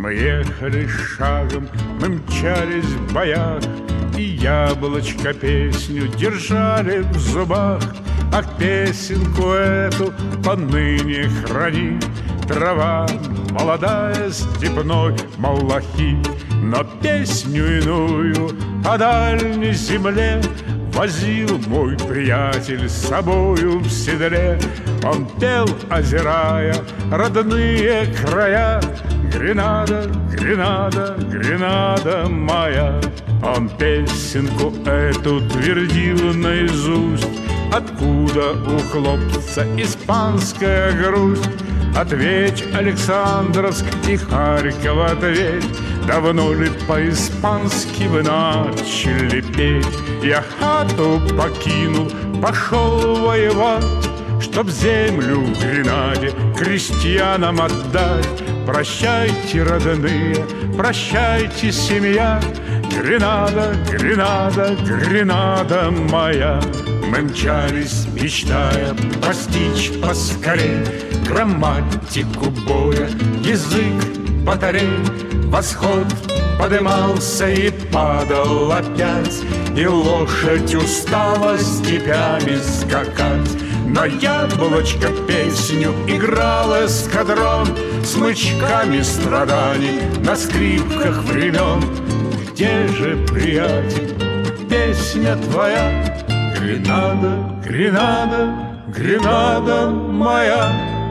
Мы ехали шагом, мы мчались в боях, и яблочко песню держали в зубах. А песенку эту поныне хранит трава молодая степной малахи. Но песню иную о дальней земле возил мой приятель с собою в седле. Он пел, озирая родные края: Гренада, Гренада, Гренада моя. Он песенку эту твердил наизусть. Откуда у хлопца испанская грусть? Ответь, Александровск и Харьков, ответь, давно ли по-испански вы начали петь? Я хату покинул, пошел воевать, чтоб землю в Гренаде крестьянам отдать. Прощайте, родные, прощайте, семья, Гренада, Гренада, Гренада моя. Мы мчались, мечтая постичь поскорей грамматику боя, язык батарей. Восход подымался и падал опять, и лошадь устала степями скакать. Но яблочко песню играл эскадрон, смычками страданий на скрипках времен. Где же, приятель, песня твоя? Гренада, Гренада, Гренада моя.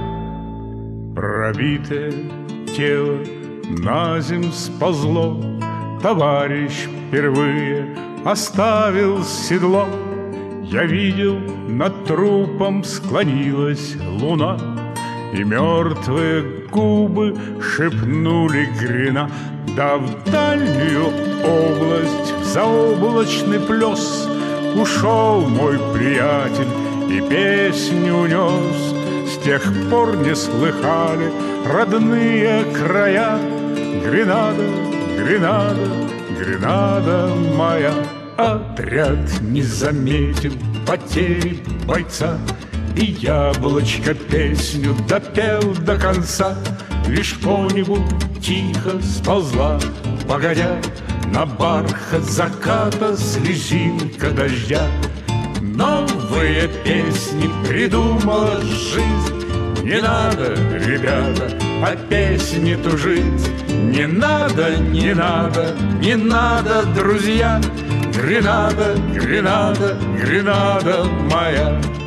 Пробитое тело на земь сползло, товарищ впервые оставил седло. Я видел, над трупом склонилась луна, и мертвые губы шепнули Грена. Да в дальнюю область, в заоблачный плес ушел мой приятель и песню унес. С тех пор не слыхали родные края: Гренада, Гренада, Гренада моя. Отряд не заметил потери бойца, и яблочко песню допел до конца. Лишь по небу тихо сползла, погодя, на бархат заката слезинка дождя. Новые песни придумала жизнь. Не надо, ребята, о песне тужить. Не надо, не надо, не надо, друзья. Гренада, Гренада, Гренада моя.